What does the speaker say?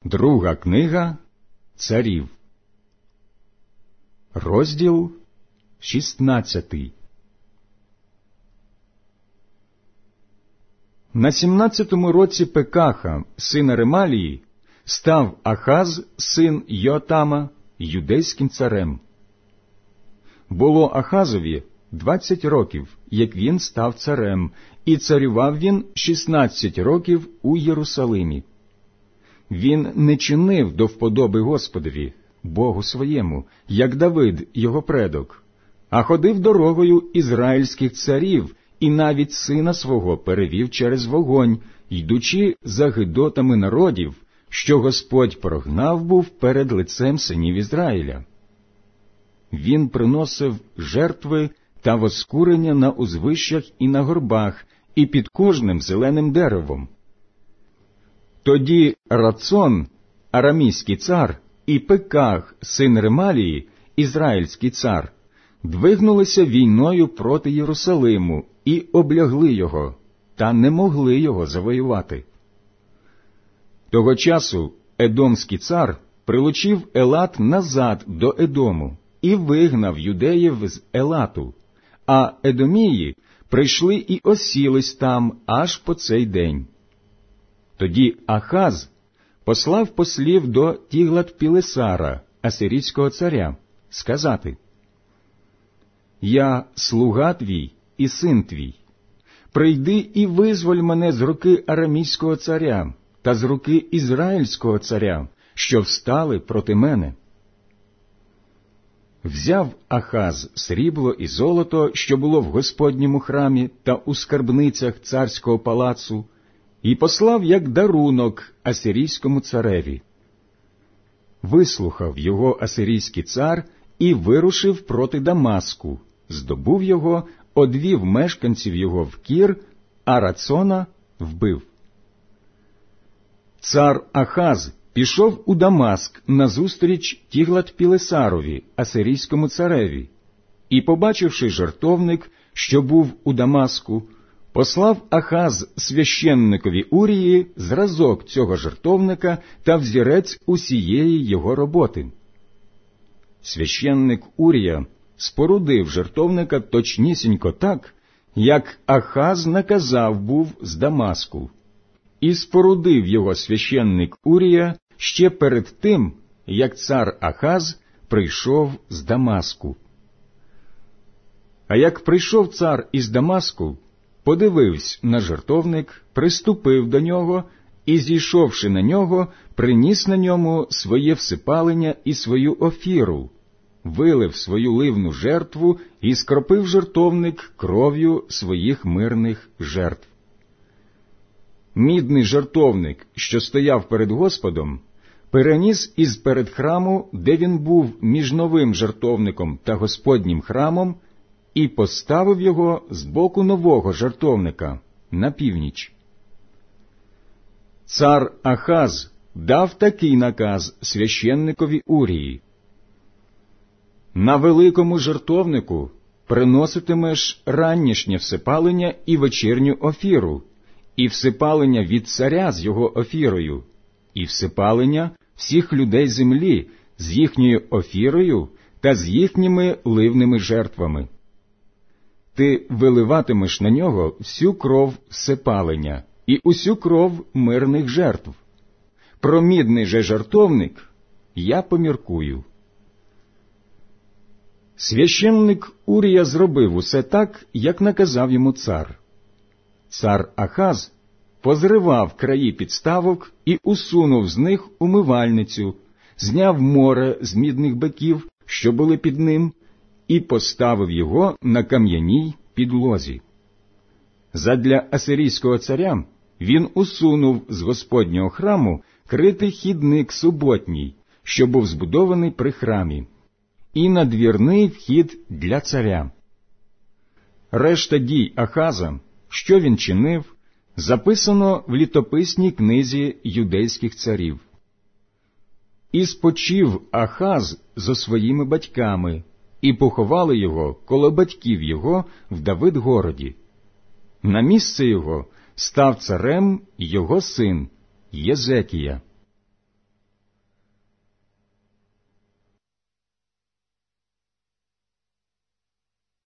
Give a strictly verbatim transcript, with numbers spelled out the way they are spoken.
Друга книга Царів, розділ шістнадцятий. На сімнадцятому році Пекаха, сина Ремалії, став Ахаз, син Йоатама, юдейським царем. Було Ахазові двадцять років, як він став царем, і царював він шістнадцять років у Єрусалимі. Він не чинив до вподоби Господові, Богу своєму, як Давид, його предок, а ходив дорогою ізраїльських царів і навіть сина свого перевів через вогонь, йдучи за гидотами народів, що Господь прогнав був перед лицем синів Ізраїля. Він приносив жертви та воскурення на узвищах і на горбах, і під кожним зеленим деревом. Тоді Рацон, арамійський цар, і Пеках, син Ремалії, ізраїльський цар, двигнулися війною проти Єрусалиму і облягли його, та не могли його завоювати. Того часу Едомський цар прилучив Елат назад до Едому і вигнав юдеїв з Елату, а Едомії прийшли і осілись там аж по цей день. Тоді Ахаз послав послів до Тіглат-Пілесара, асирійського царя, сказати: «Я слуга твій і син твій. Прийди і визволь мене з руки арамійського царя та з руки ізраїльського царя, що встали проти мене». Взяв Ахаз срібло і золото, що було в Господньому храмі та у скарбницях царського палацу, і послав як дарунок асирійському цареві. Вислухав його асирійський цар і вирушив проти Дамаску, здобув його, одвів мешканців його в Кір, а Рацона вбив. Цар Ахаз пішов у Дамаск назустріч Тіглат-Пілесарові, асирійському цареві, і, побачивши жертовник, що був у Дамаску, послав Ахаз священникові Урії зразок цього жертовника та взірець усієї його роботи. Священник Урія спорудив жертовника точнісінько так, як Ахаз наказав був з Дамаску, і спорудив його священник Урія ще перед тим, як цар Ахаз прийшов з Дамаску. А як прийшов цар із Дамаску, подивився на жертовник, приступив до нього і, зійшовши на нього, приніс на ньому своє всипалення і свою офіру, вилив свою ливну жертву і скропив жертовник кров'ю своїх мирних жертв. Мідний жертовник, що стояв перед Господом, переніс із перед храму, де він був між новим жертовником та Господнім храмом, і поставив його з боку нового жертовника на північ. Цар Ахаз дав такий наказ священникові Урії: «На великому жертовнику приноситимеш ранішнє всипалення і вечірню офіру, і всипалення від царя з його офірою, і всипалення всіх людей землі з їхньою офірою та з їхніми ливними жертвами. Ти виливатимеш на нього всю кров всипалення і усю кров мирних жертв. Про мідний же жертовник я поміркую». Священник Урія зробив усе так, як наказав йому цар. Цар Ахаз позривав краї підставок і усунув з них умивальницю, зняв море з мідних биків, що були під ним, і поставив його на кам'яній підлозі. Задля асирійського царя він усунув з Господнього храму критий хідник суботній, що був збудований при храмі, і надвірний вхід для царя. Решта дій Ахаза, що він чинив, записано в літописній книзі юдейських царів. І спочив Ахаз зо своїми батьками, і поховали його коло батьків його в Давид-городі. На місце його став царем його син Єзекія.